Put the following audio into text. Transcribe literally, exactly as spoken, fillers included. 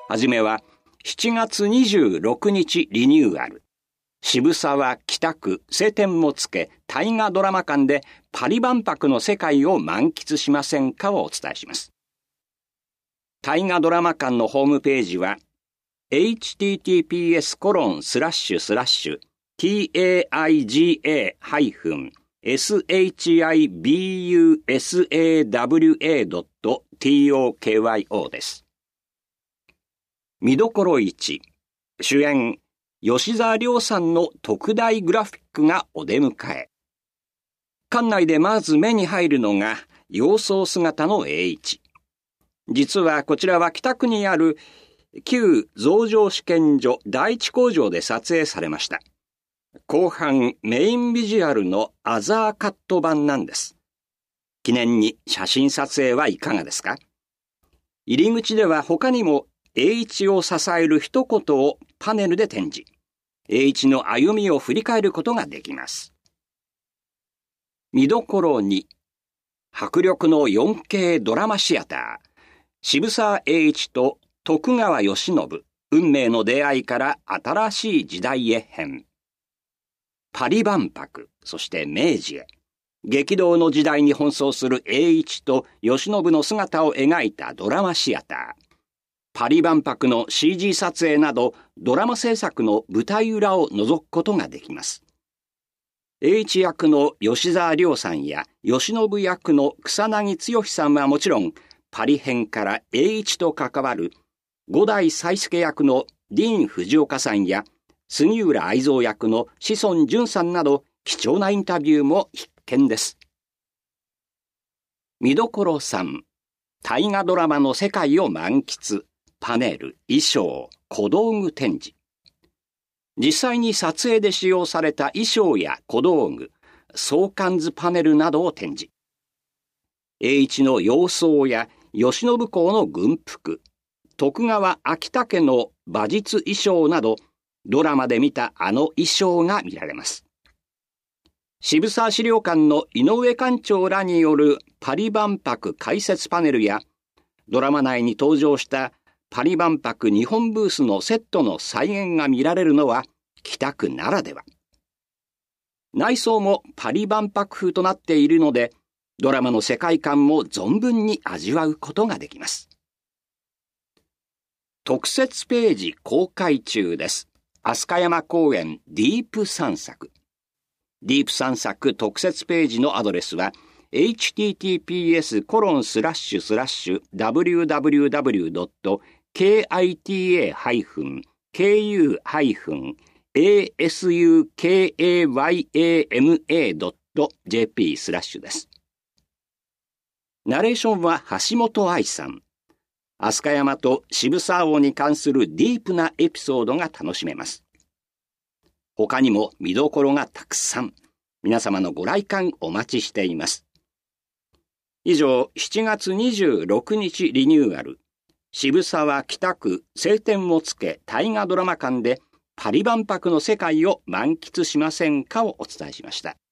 はじめはしちがつにじゅうろくにちリニューアル。渋沢北区晴天もつけ大河ドラマ館でパリ万博の世界を満喫しませんかをお伝えします。大河ドラマ館のホームページは エイチティーティーピーエスコロンスラッシュスラッシュ ティーエーアイジーエー ハイフン エスエイチアイビーユーエスエーダブリューエー ドット ティーオーケーワイオー です。見どころいち、主演吉沢亮さんの特大グラフィックがお出迎え。館内でまず目に入るのが洋装姿の栄一。実はこちらは北区にある旧増上試験所第一工場で撮影されました。後半メインビジュアルのアザーカット版なんです。記念に写真撮影はいかがですか？入り口では他にも栄一を支える一言をパネルで展示。栄一の歩みを振り返ることができます。見どころに、迫力の よんケー ドラマシアター、渋沢栄一と徳川慶喜、運命の出会いから新しい時代へ編。パリ万博、そして明治へ。激動の時代に奔走する栄一と慶喜の姿を描いたドラマシアター。パリ万博の シージー 撮影などドラマ制作の舞台裏を覗くことができます。栄一役の吉沢亮さんや慶喜役の草薙剛さんはもちろん、パリ編から栄一と関わる五代才助役のディーン・藤岡さんや杉浦愛蔵役の志尊淳さんなど貴重なインタビューも必見です。見どころさん、大河ドラマの世界を満喫。パネル、衣装、小道具展示。実際に撮影で使用された衣装や小道具、相関図パネルなどを展示。栄一の洋装や慶喜公の軍服、徳川秋田家の馬術衣装など、ドラマで見たあの衣装が見られます。渋沢資料館の井上館長らによるパリ万博解説パネルや、ドラマ内に登場したパリ万博日本ブースのセットの再現が見られるのは北区ならでは。内装もパリ万博風となっているので、ドラマの世界観も存分に味わうことができます。特設ページ公開中です。飛鳥山公園ディープ散策。ディープ散策特設ページのアドレスはエイチティーティーピーエスコロンスラッシュスラッシュダブリューダブリューダブリュードットケーアイティーエーハイフンケーユーハイフンエーエスユーケーエーワイエーエムエードットジェーピースラッシュです。ナレーションは橋本愛さん。飛鳥山と渋沢王に関するディープなエピソードが楽しめます。他にも見どころがたくさん。皆様のご来館お待ちしています。以上、しちがつにじゅうろくにちリニューアル。渋沢北区晴天もつけ大河ドラマ館でパリ万博の世界を満喫しませんかをお伝えしました。